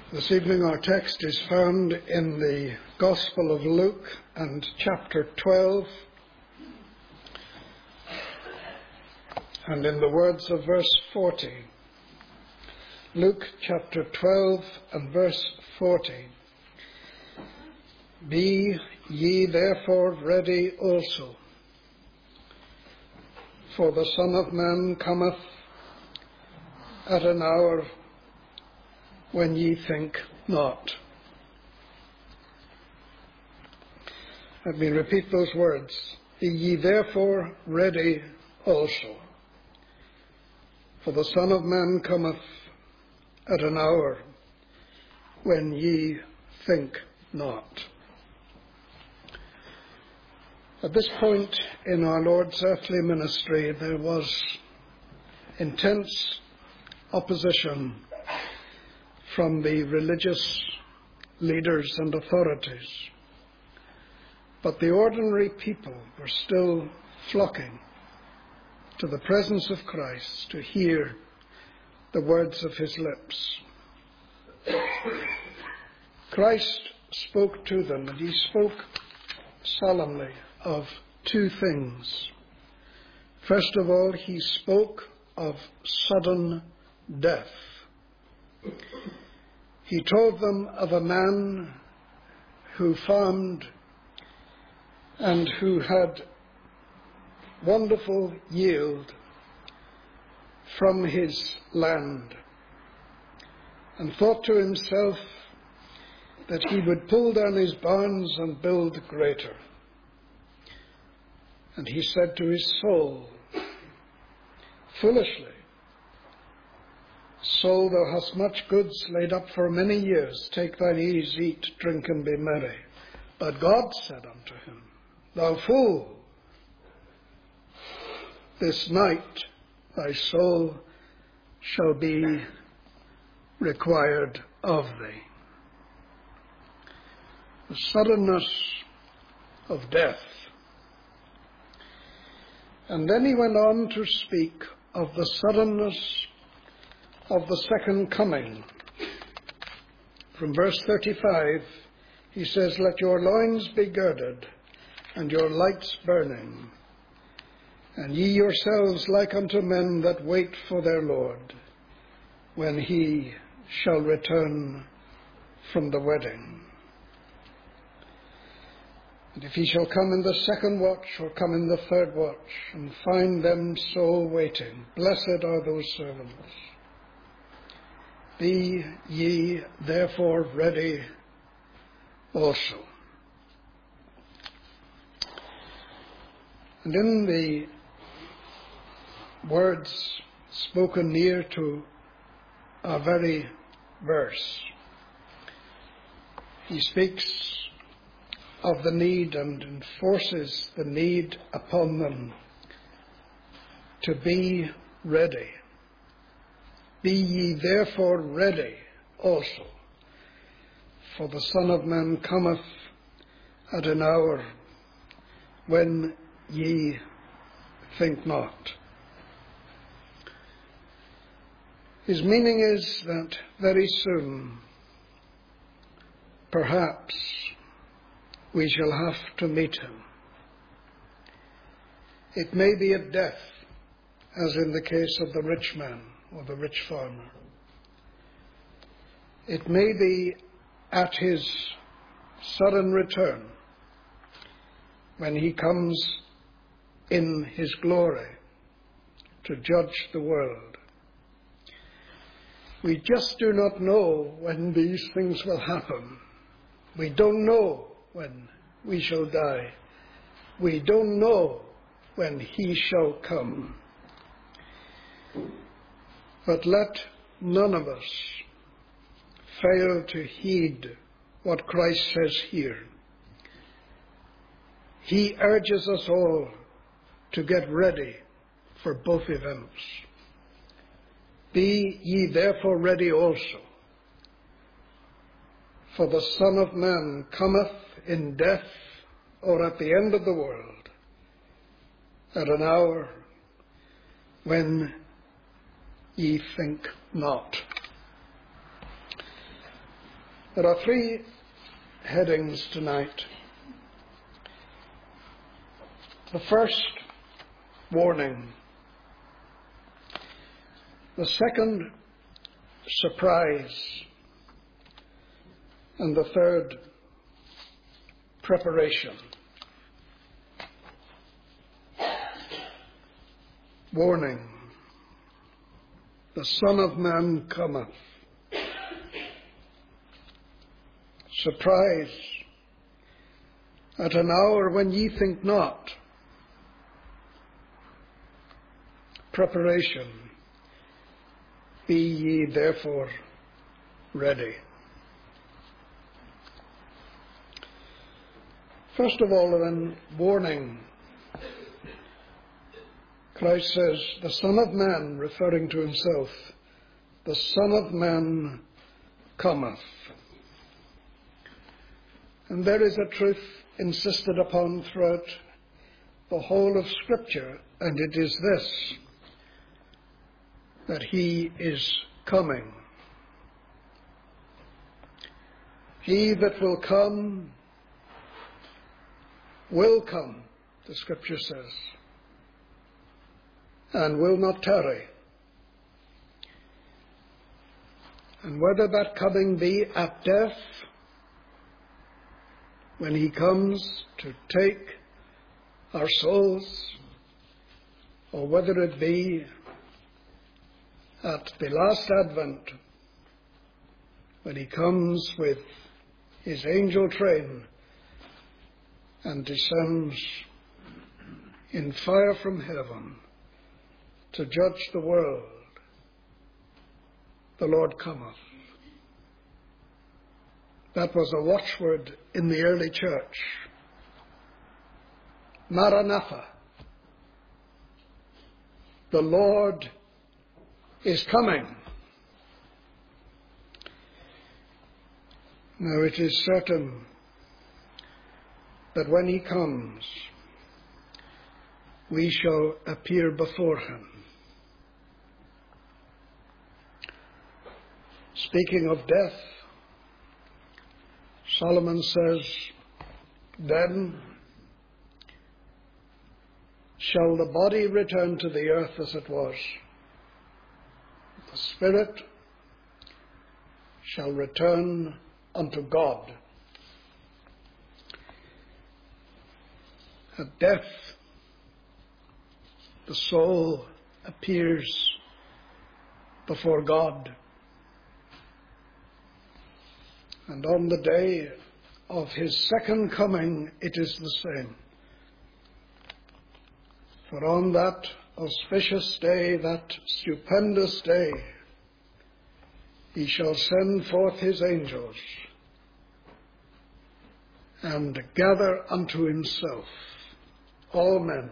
This evening our text is found in the Gospel of Luke and chapter 12, and in the words of verse 40. Luke chapter 12 and verse 40. Be ye therefore ready also, for the Son of Man cometh at an hour when ye think not. Let me repeat those words. Be ye therefore ready also, for the Son of Man cometh at an hour when ye think not. At this point in our Lord's earthly ministry, there was intense opposition from the religious leaders and authorities. But the ordinary people were still flocking to the presence of Christ to hear the words of his lips. Christ spoke to them, and he spoke solemnly of two things. First of all, he spoke of sudden death. He told them of a man who farmed and who had wonderful yield from his land, and thought to himself that he would pull down his barns and build greater. And he said to his soul, foolishly, Soul, thou hast much goods laid up for many years. Take thine ease, eat, drink, and be merry. But God said unto him, Thou fool, this night thy soul shall be required of thee. The suddenness of death. And then he went on to speak of the suddenness of the second coming. From verse 35, he says, Let your loins be girded, and your lights burning, and ye yourselves like unto men that wait for their Lord, when he shall return from the wedding. And if he shall come in the second watch, or come in the third watch, and find them so waiting, blessed are those servants. Be ye therefore ready also. And in the words spoken near to our very verse, he speaks of the need and enforces the need upon them to be ready. Be ye therefore ready also, for the Son of Man cometh at an hour when ye think not. His meaning is that very soon, perhaps, we shall have to meet him. It may be at death, as in the case of the rich man or the rich farmer. It may be at his sudden return, when he comes in his glory to judge the world. We just do not know when these things will happen. We don't know when we shall die. We don't know when he shall come. But let none of us fail to heed what Christ says here. He urges us all to get ready for both events. Be ye therefore ready also, for the Son of Man cometh in death, or at the end of the world, at an hour when ye think not. There are three headings tonight. The first, warning. The second, surprise. And the third, preparation. Warning. The Son of Man cometh. Surprise. At an hour when ye think not. Preparation. Be ye therefore ready. First of all, then, warning. Christ says, the Son of Man, referring to himself, the Son of Man cometh. And there is a truth insisted upon throughout the whole of Scripture, and it is this, that he is coming. He that will come, the Scripture says, and will not tarry. And whether that coming be at death, when he comes to take our souls, or whether it be at the last advent, when he comes with his angel train and descends in fire from heaven to judge the world, the Lord cometh. That was a watchword in the early church. Maranatha. The Lord is coming. Now it is certain that when he comes, we shall appear before him. Speaking of death, Solomon says, then shall the body return to the earth as it was. The spirit shall return unto God. At death, the soul appears before God. And on the day of his second coming, it is the same. For on that auspicious day, that stupendous day, he shall send forth his angels and gather unto himself all men,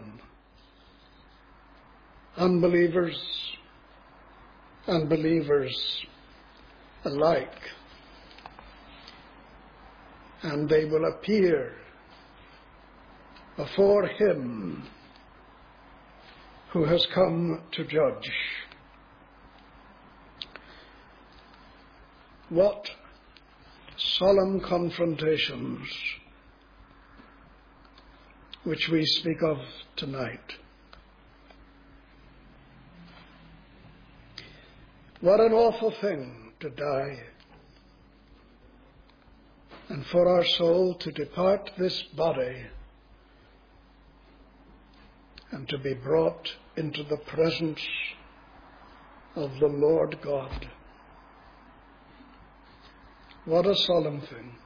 unbelievers and believers alike. And they will appear before him who has come to judge. What solemn confrontations which we speak of tonight. What an awful thing to die, and for our soul to depart this body and to be brought into the presence of the Lord God. What a solemn thing.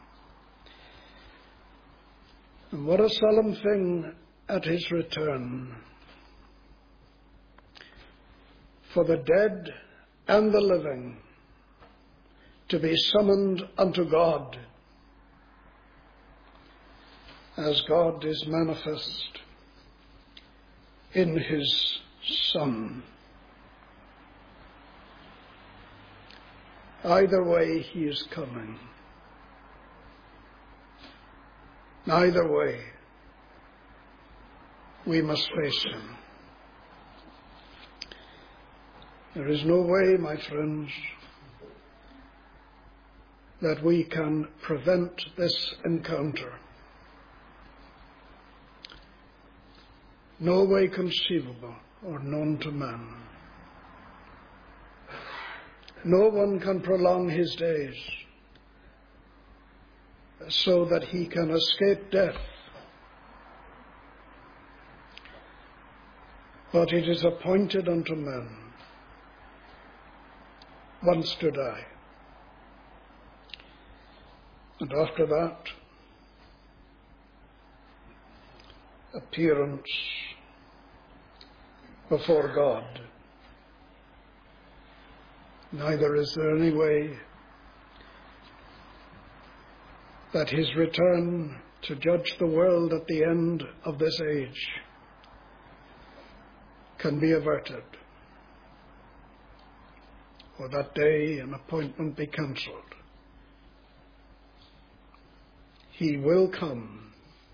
And what a solemn thing at his return. For the dead and the living to be summoned unto God, as God is manifest in his Son. Either way, he is coming. Either way, we must face him. There is no way, my friends, that we can prevent this encounter. No way conceivable or known to man. No one can prolong his days so that he can escape death. But it is appointed unto men once to die. And after that, appearance before God. Neither is there any way that his return to judge the world at the end of this age can be averted, or that day and appointment be cancelled. He will come.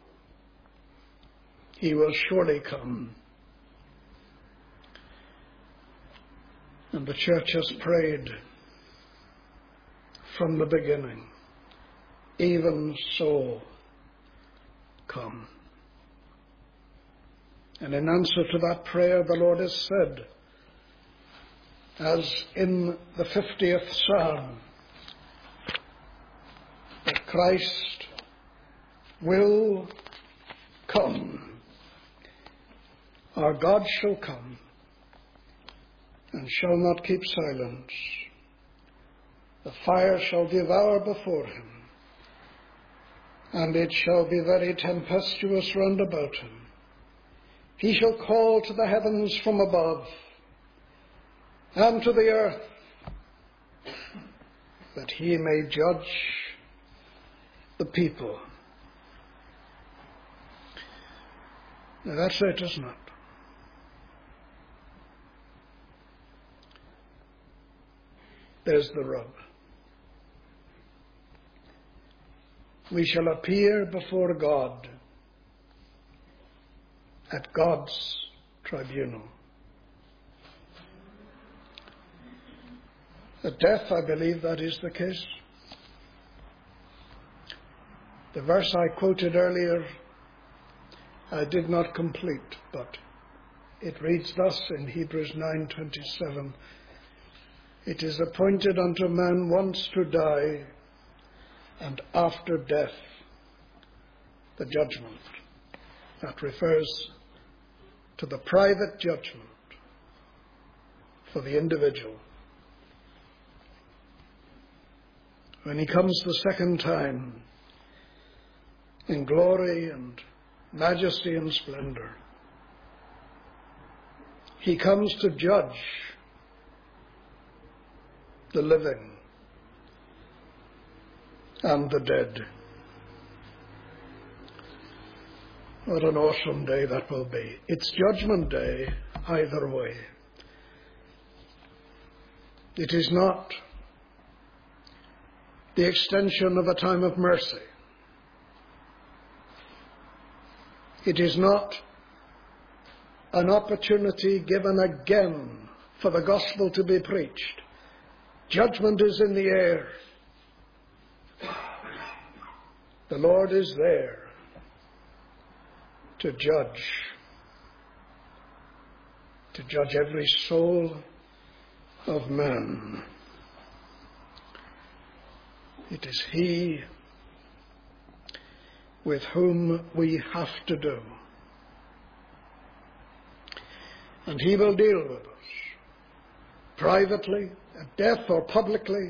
He will surely come. And the church has prayed from the beginning, even so come. And in answer to that prayer, the Lord has said, as in the 50th Psalm, that Christ will come. Our God shall come and shall not keep silence. The fire shall devour before him, and it shall be very tempestuous round about him. He shall call to the heavens from above, and to the earth, that he may judge the people. Now that's it, isn't it? There's the rub. We shall appear before God at God's tribunal. At death, I believe that is the case. The verse I quoted earlier, I did not complete, but it reads thus in Hebrews 9:27. It is appointed unto man once to die, and after death, the judgment. That refers to the private judgment for the individual. When he comes the second time, in glory and majesty and splendor, he comes to judge the living and the dead. What an awesome day that will be. It's Judgment Day either way. It is not the extension of a time of mercy. It is not an opportunity given again for the gospel to be preached. Judgment is in the air. The Lord is there to judge every soul of man. It is He with whom we have to do. And He will deal with us, privately, at death, or publicly,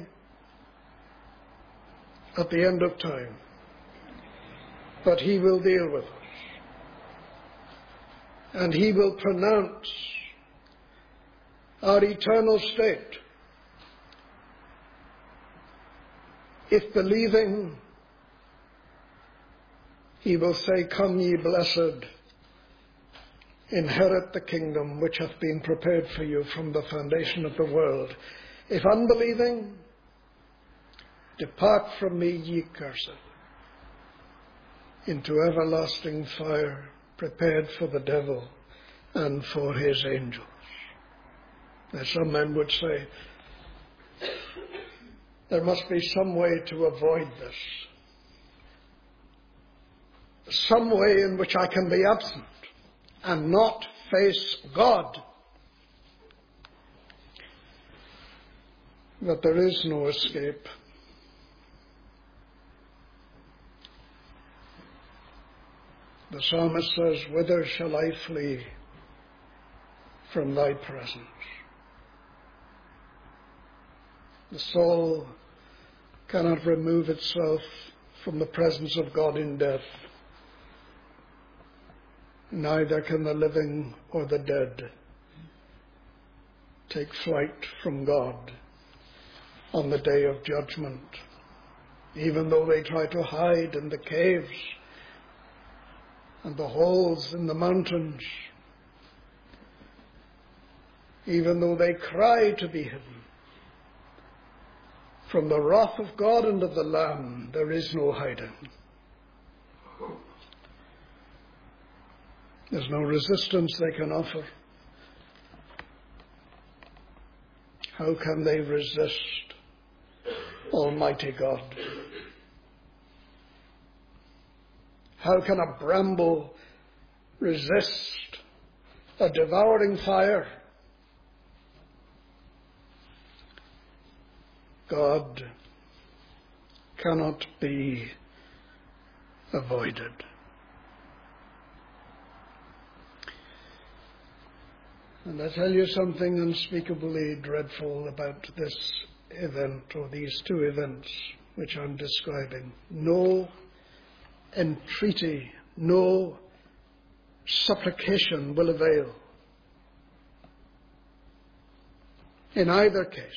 at the end of time. But He will deal with us. And He will pronounce our eternal state. If believing, He will say, "Come, ye blessed, inherit the kingdom which hath been prepared for you from the foundation of the world." If unbelieving, "Depart from me, ye cursed, into everlasting fire, prepared for the devil and for his angels." Now some men would say, There must be some way to avoid this. Some way in which I can be absent and not face God. But there is no escape. The psalmist says, "Whither shall I flee from thy presence?" The soul cannot remove itself from the presence of God in death. Neither can the living or the dead take flight from God on the day of judgment, even though they try to hide in the caves and the holes in the mountains, even though they cry to be hidden. From the wrath of God and of the Lamb, there is no hiding. There's no resistance they can offer. How can they resist Almighty God? How can a bramble resist a devouring fire? God cannot be avoided. And I tell you something unspeakably dreadful about this event, or these two events which I'm describing. No entreaty, no supplication will avail. In either case,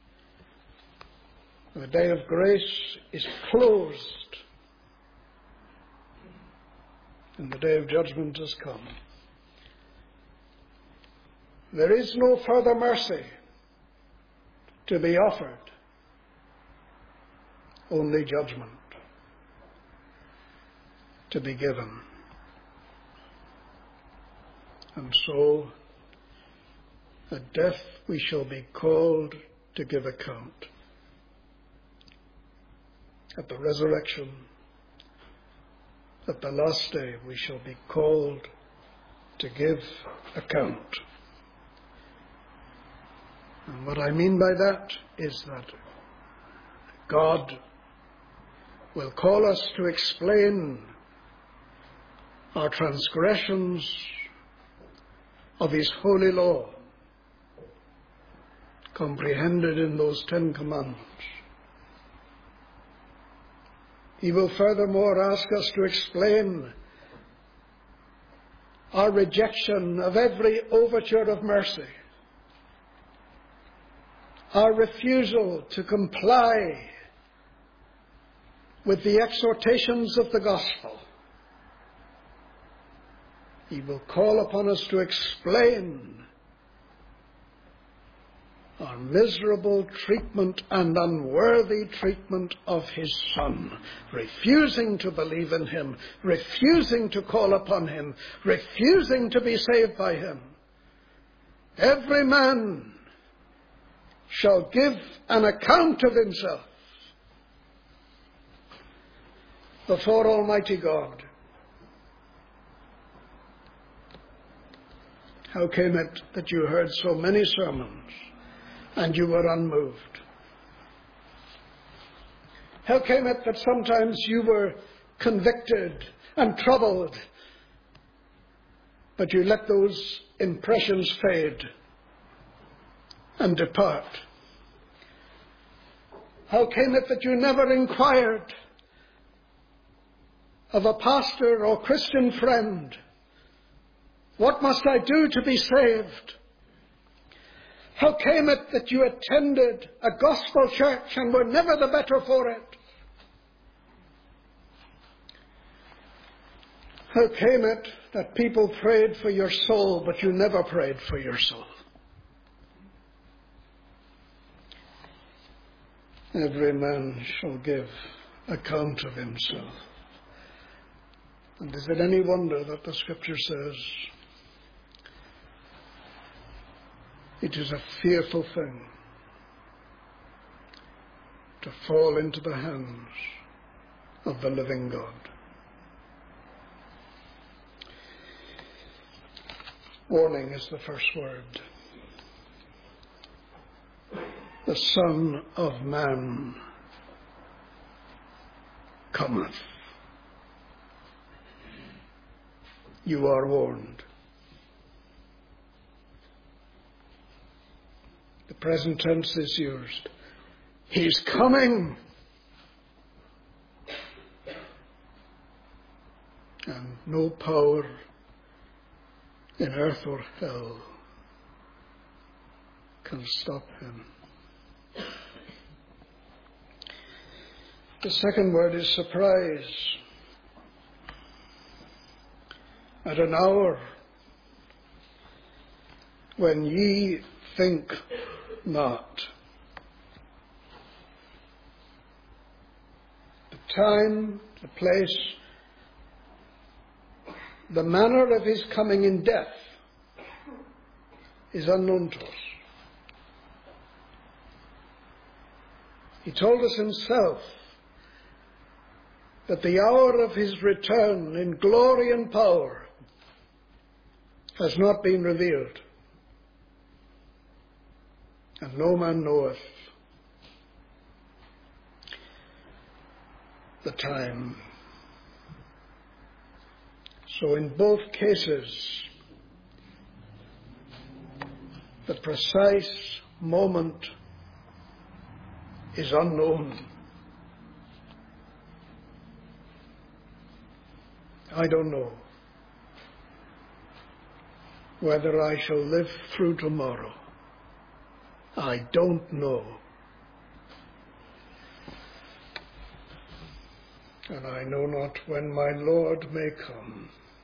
the day of grace is closed and the day of judgment has come. There is no further mercy to be offered, only judgment to be given. And so, at death we shall be called to give account. At the resurrection, at the last day, we shall be called to give account. And what I mean by that is that God will call us to explain our transgressions of His holy law, comprehended in those 10 commandments. He will furthermore ask us to explain our rejection of every overture of mercy, our refusal to comply with the exhortations of the gospel. He will call upon us to explain our miserable treatment and unworthy treatment of His Son, refusing to believe in Him, refusing to call upon Him, refusing to be saved by Him. Every man shall give an account of himself before Almighty God. How came it that you heard so many sermons and you were unmoved? How came it that sometimes you were convicted and troubled, but you let those impressions fade and depart? How came it that you never inquired of a pastor or Christian friend, what must I do to be saved? How came it that you attended a gospel church and were never the better for it? How came it that people prayed for your soul, but you never prayed for your soul? Every man shall give account of himself. And is it any wonder that the Scripture says it is a fearful thing to fall into the hands of the living God. Warning is the first word. The Son of Man cometh. You are warned. The present tense is used. He's coming. And no power in earth or hell can stop him. The second word is surprise. At an hour when ye think not. The time, the place, the manner of his coming in death is unknown to us. He told us himself that the hour of his return in glory and power has not been revealed, and no man knoweth the time. So in both cases, the precise moment is unknown. I don't know whether I shall live through tomorrow. I don't know. And I know not when my Lord may come.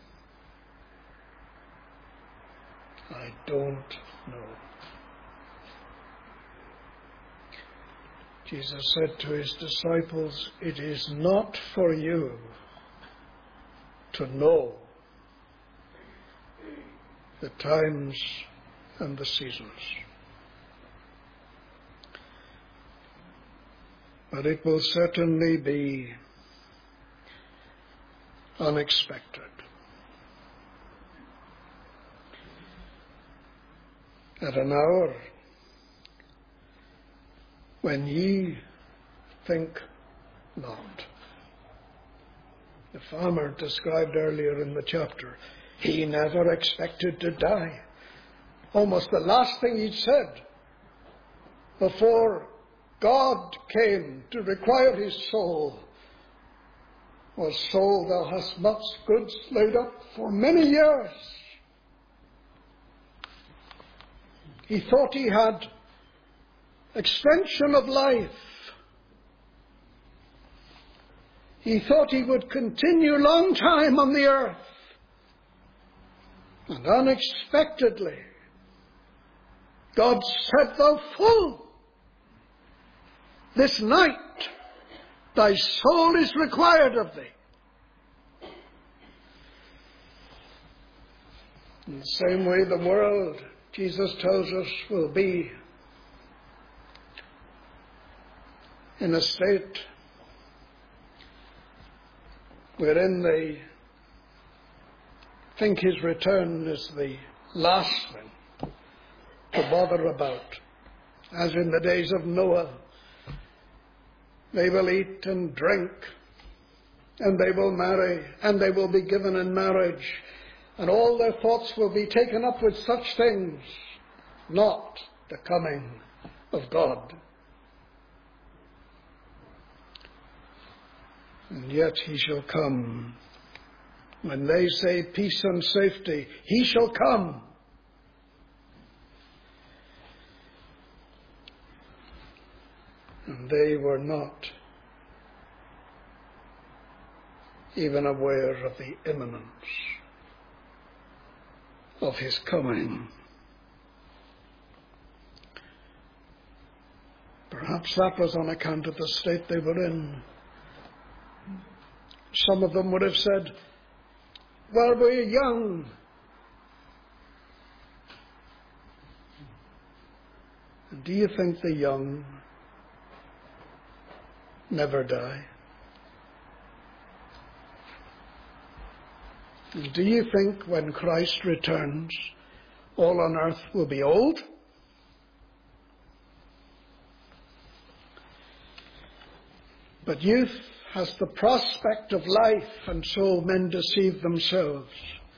I don't know. Jesus said to his disciples, "It is not for you to know the times and the seasons, but it will certainly be unexpected. At an hour when ye think not." The farmer described earlier in the chapter, he never expected to die. Almost the last thing he'd said before God came to require his soul was, "Soul, thou hast much goods laid up for many years." He thought he had extension of life. He thought he would continue long time on the earth. And unexpectedly, God said, "Thou fool, this night thy soul is required of thee." In the same way, the world, Jesus tells us, will be in a state wherein they think his return is the last thing to bother about. As in the days of Noah, they will eat and drink, and they will marry, and they will be given in marriage, and all their thoughts will be taken up with such things, not the coming of God. And yet he shall come. When they say peace and safety, he shall come. And they were not even aware of the imminence of his coming. Perhaps that was on account of the state they were in. Some of them would have said, "Well, we're young." And do you think the young never die. And do you think when Christ returns, all on earth will be old? But youth has the prospect of life, and so men deceive themselves.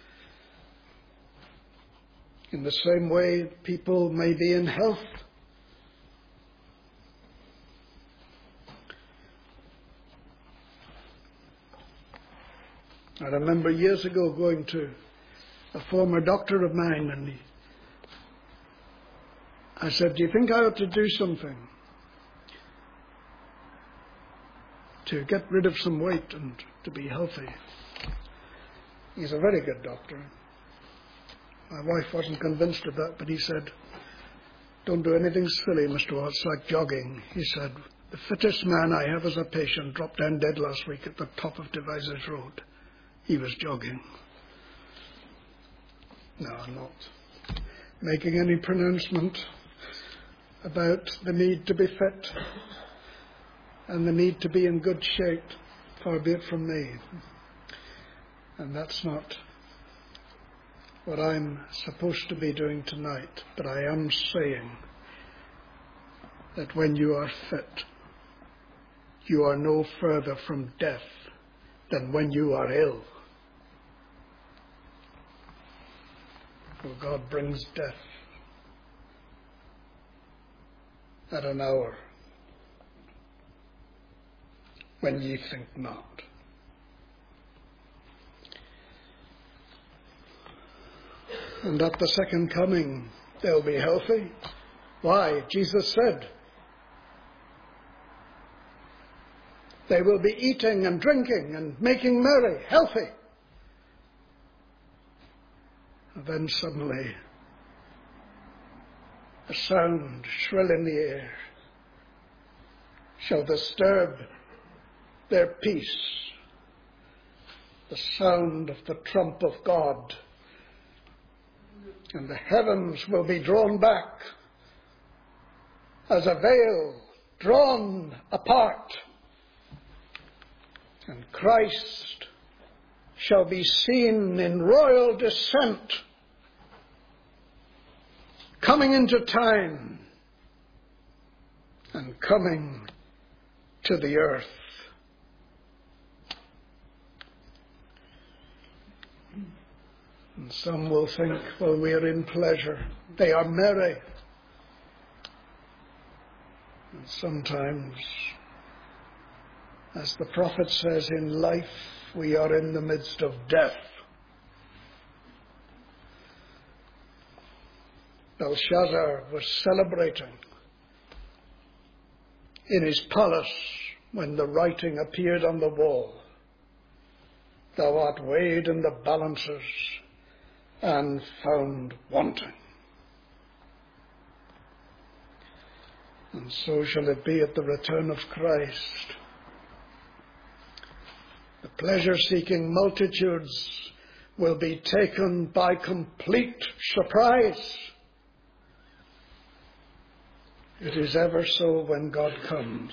In the same way, people may be in health. I remember years ago going to a former doctor of mine, and I said, "Do you think I ought to do something to get rid of some weight and to be healthy?" He's a very good doctor. My wife wasn't convinced of that, but he said, "Don't do anything silly, Mr. Watts, like jogging." He said, "The fittest man I have as a patient dropped down dead last week at the top of Devizes Road. He was jogging." No, I'm not making any pronouncement about the need to be fit and the need to be in good shape. Far be it from me. And that's not what I'm supposed to be doing tonight. But I am saying that when you are fit, you are no further from death than when you are ill. For God brings death at an hour when ye think not. And at the second coming, they'll be healthy. Why? Jesus said, they will be eating and drinking and making merry, healthy. And then suddenly, a sound shrill in the air shall disturb their peace. The sound of the trump of God. And the heavens will be drawn back as a veil drawn apart. And Christ shall be seen in royal descent, coming into time and coming to the earth. And some will think, well, we are in pleasure. They are merry. And sometimes, as the prophet says, in life we are in the midst of death. Belshazzar was celebrating in his palace when the writing appeared on the wall. Thou art weighed in the balances and found wanting. And so shall it be at the return of Christ. The pleasure-seeking multitudes will be taken by complete surprise. It is ever so when God comes.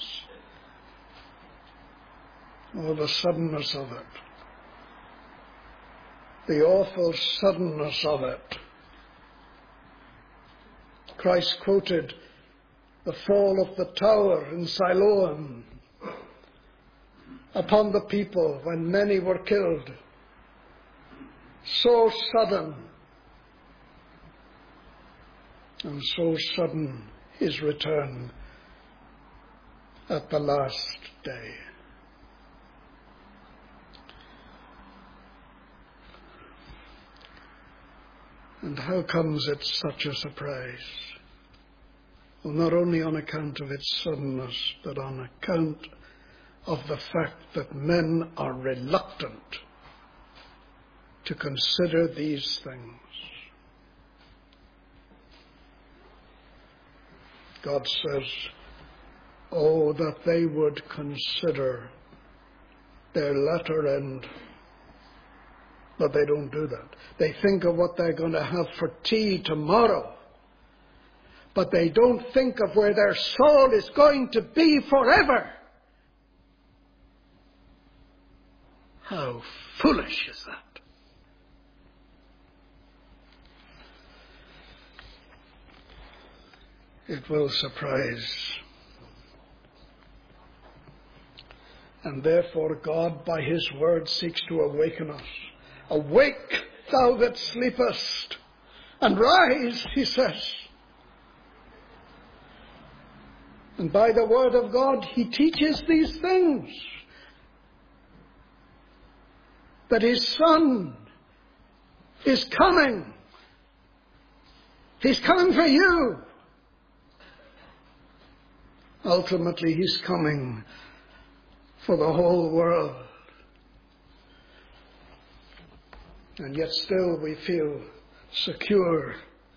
Oh, the suddenness of it. The awful suddenness of it. Christ quoted the fall of the tower in Siloam upon the people when many were killed. So sudden, and so sudden his return at the last day. And how comes it such a surprise? Well, not only on account of its suddenness, but on account of the fact that men are reluctant to consider these things. God says, oh, that they would consider their latter end. But they don't do that. They think of what they're going to have for tea tomorrow. But they don't think of where their soul is going to be forever How foolish is that? It will surprise. And therefore God by his word seeks to awaken us. Awake, thou that sleepest, and rise, he says. And by the word of God he teaches these things. That his Son is coming. He's coming for you. Ultimately he's coming for the whole world. And yet still we feel secure.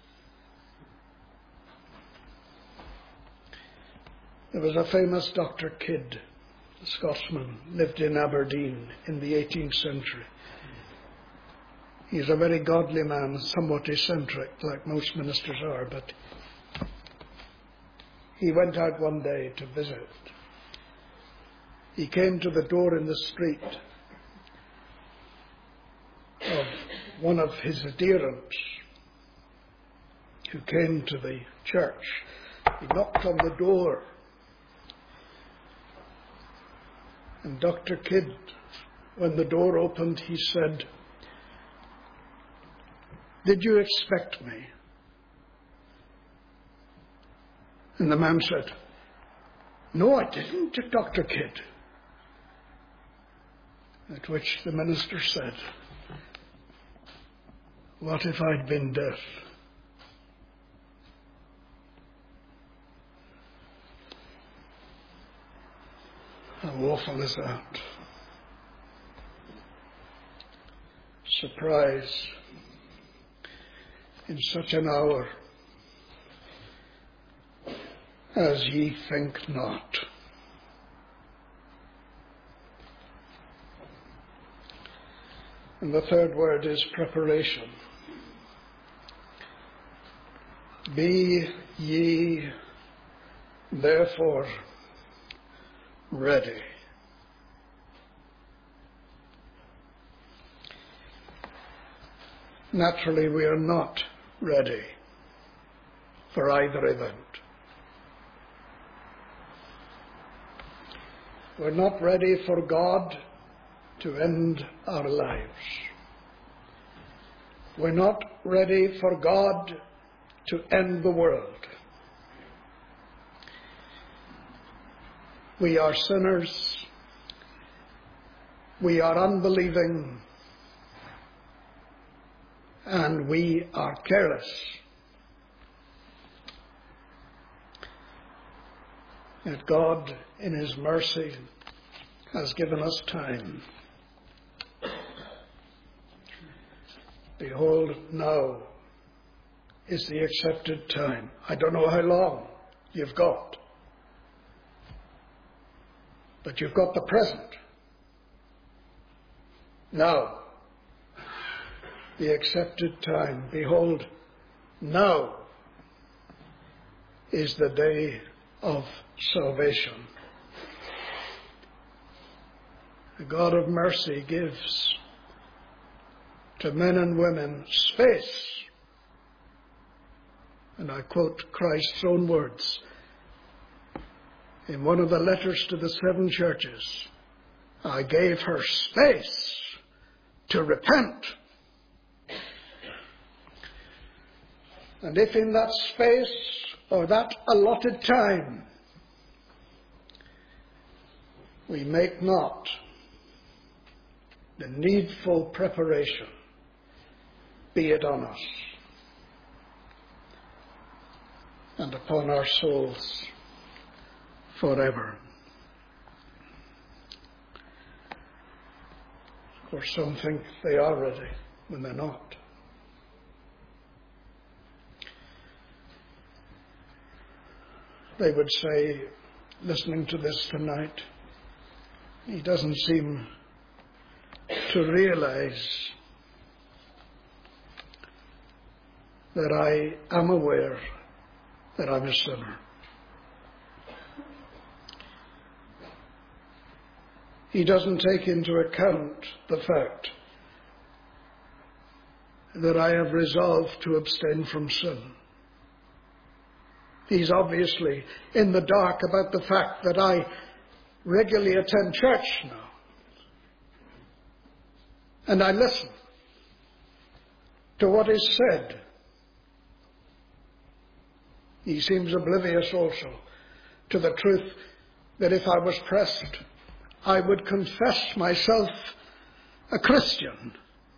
There was a famous Dr. Kidd, a Scotsman, lived in Aberdeen in the 18th century. He's a very godly man, somewhat eccentric, like most ministers are, but he went out one day to visit. He came to the door in the street of one of his adherents who came to the church. He knocked on the door. And Dr. Kidd, when the door opened, he said, "Did you expect me?" And the man said, "No, I didn't, Dr. Kidd." At which the minister said, "What if I'd been deaf?" How awful is that? Surprise in such an hour as ye think not. And the third word is preparation. Be ye therefore ready. Naturally, we are not ready for either event. We're not ready for God to end our lives. We're not ready for God to end the world. We are sinners. We are unbelieving. And we are careless. Yet God, in his mercy, has given us time. Behold, now is the accepted time. I don't know how long you've got. But you've got the present. Now, the accepted time. Behold, now is the day of salvation. The God of mercy gives to men and women space. And I quote Christ's own words in one of the letters to the 7 churches. I gave her space to repent. And if in that space or that allotted time we make not the needful preparation, be it on us and upon our souls forever. Of course, some think they are ready when they're not. They would say, listening to this tonight, he doesn't seem to realize that I am aware that I'm a sinner. he doesn't take into account the fact that I have resolved to abstain from sin. He's obviously in the dark about the fact that I regularly attend church now. And I listen to what is said. He seems oblivious also to the truth that if I was pressed, I would confess myself a Christian.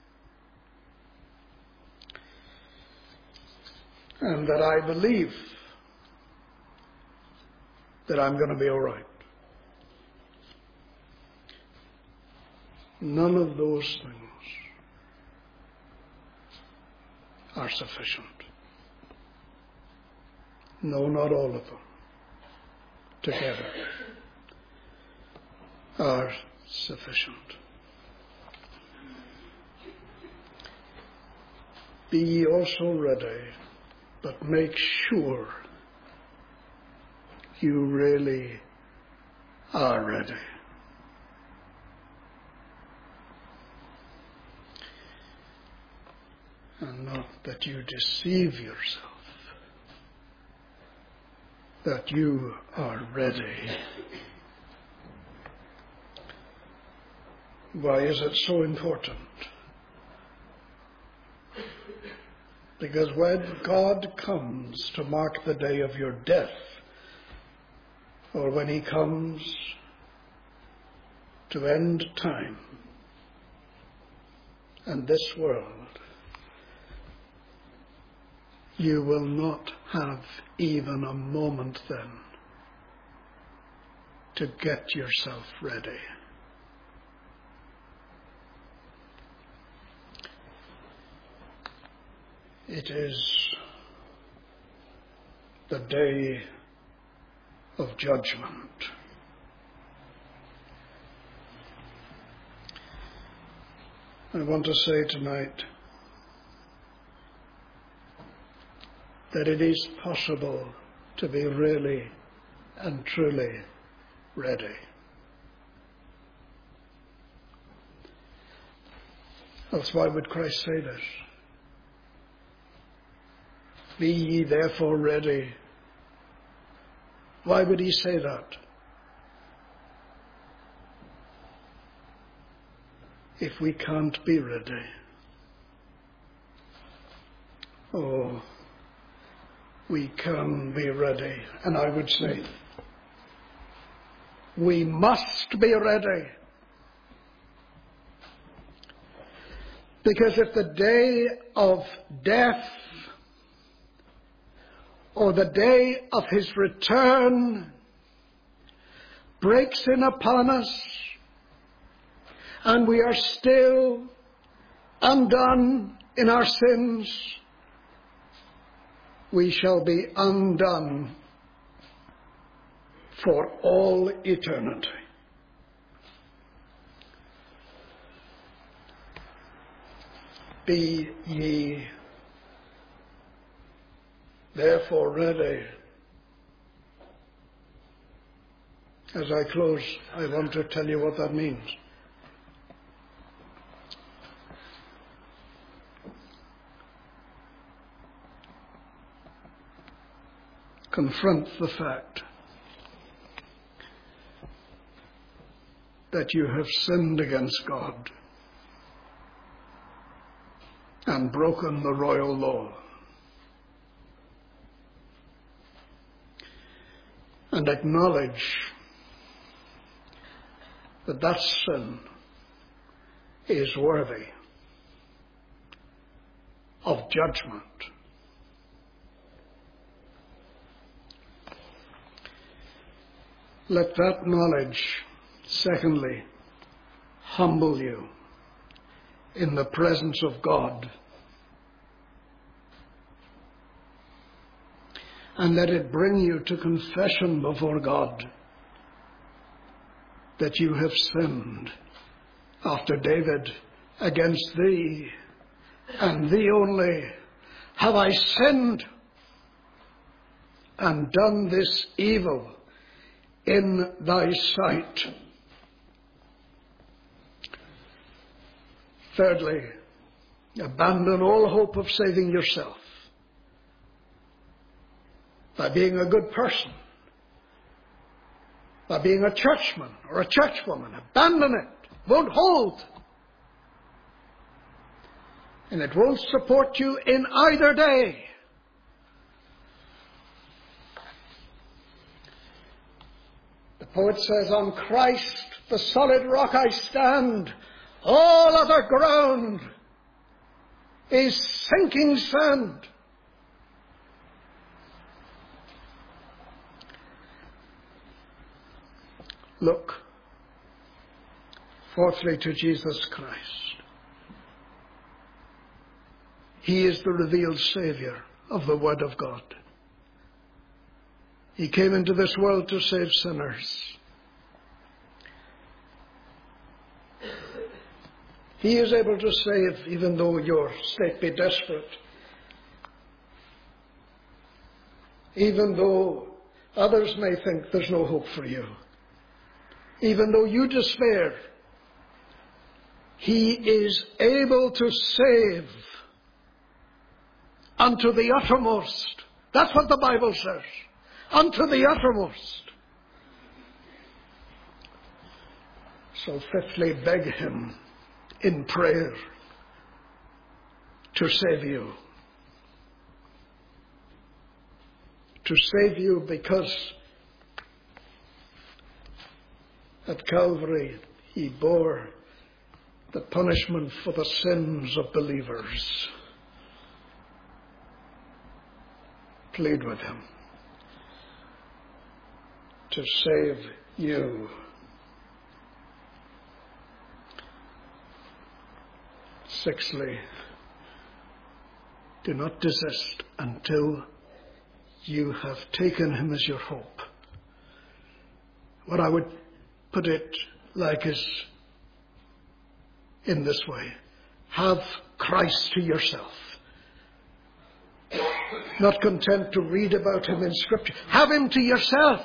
And that I believe that I'm going to be all right. None of those things are sufficient. No, not all of them together are sufficient. Be ye also ready, but make sure you really are ready. And not that you deceive yourself, that you are ready. Why is it so important? Because when God comes to mark the day of your death, or when he comes to end time and this world, you will not have even a moment then to get yourself ready. It is the day of judgment. I want to say tonight that it is possible to be really and truly ready. Else why would Christ say this? Be ye therefore ready. Why would he say that? If we can't be ready. Oh, we can be ready. And I would say, we must be ready. Because if the day of death or the day of his return breaks in upon us and we are still undone in our sins, we shall be undone for all eternity. Be ye therefore ready. As I close, I want to tell you what that means. Confront the fact that you have sinned against God and broken the royal law. And acknowledge that that sin is worthy of judgment. Let that knowledge, secondly, humble you in the presence of God. And let it bring you to confession before God that you have sinned after David, against thee and thee only have I sinned and done this evil in thy sight. Thirdly, abandon all hope of saving yourself by being a good person, by being a churchman or a churchwoman. Abandon it. It won't hold. And it won't support you in either day. The poet says, on Christ, the solid rock I stand. All other ground is sinking sand. Look, fourthly, to Jesus Christ. He is the revealed Saviour of the Word of God. He came into this world to save sinners. He is able to save even though your state be desperate. Even though others may think there's no hope for you. Even though you despair. He is able to save unto the uttermost. That's what the Bible says. Unto the uttermost. So fifthly, beg Him in prayer to save you. To save you because at Calvary He bore the punishment for the sins of believers. Plead with Him to save you. Sixthly, do not desist until you have taken Him as your hope. What I would put it like is in this way. Have Christ to yourself. Not content to read about Him in Scripture. Have Him to yourself.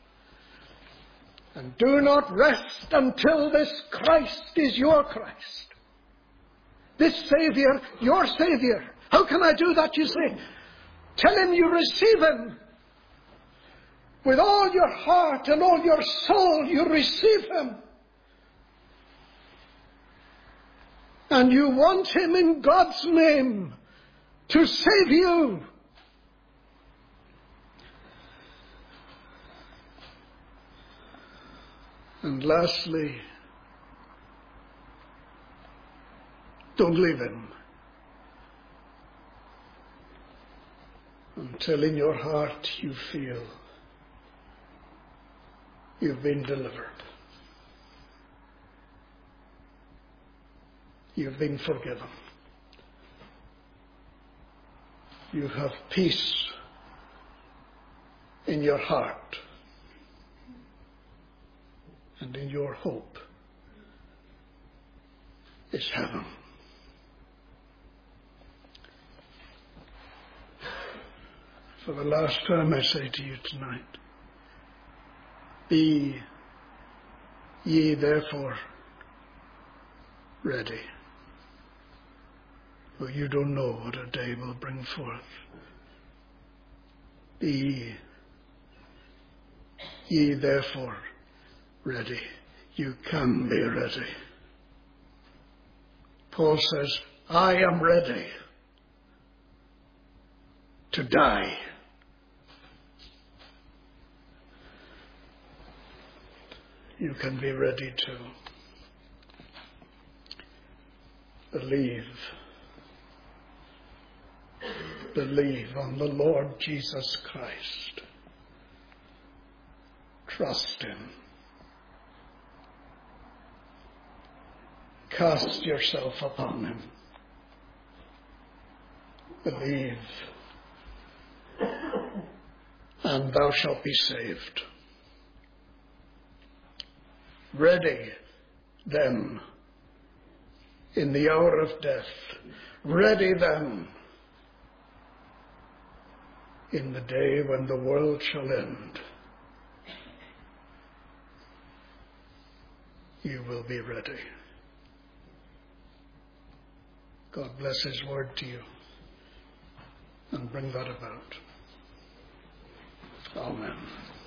And do not rest until this Christ is your Christ. This Saviour, your Saviour. How can I do that, you say? Tell Him you receive Him. With all your heart and all your soul, you receive Him. And you want Him in God's name to save you. And lastly, don't leave Him until in your heart you feel you've been delivered. You've been forgiven. You have peace in your heart. And in your hope is heaven. For the last time I say to you tonight, be ye therefore ready. For you don't know what a day will bring forth. Be ye therefore ready. You can be ready. Paul says, I am ready to die. You can be ready to believe. Believe on the Lord Jesus Christ. Trust Him. Cast yourself upon Him. Believe, and thou shalt be saved. Ready then in the hour of death. Ready then in the day when the world shall end. You will be ready. God bless his word to you and bring that about. Amen.